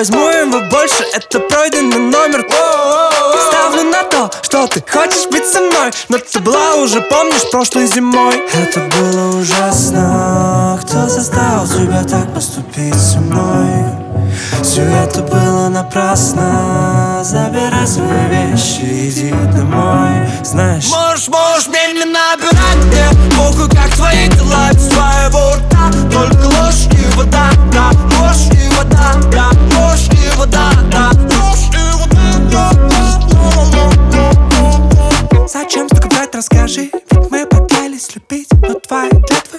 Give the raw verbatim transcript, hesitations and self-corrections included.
возьму его больше, это пройденный номер. Ставлю на то, что ты хочешь быть со мной, но ты была уже, помнишь, прошлой зимой. Это было ужасно. Кто заставил тебя так поступить со мной? Все это было напрасно. Забирай свои вещи, иди домой. Знаешь, Можешь, можешь мне не набирать, мне похуй, как твои дела. Без твоего рта только ложь и вода, да. Ложь и вода, да. Ложь и вода, да. Ложь и вода, да. Зачем столько брать, расскажи. Ведь мы пытались любить, но твои клятвы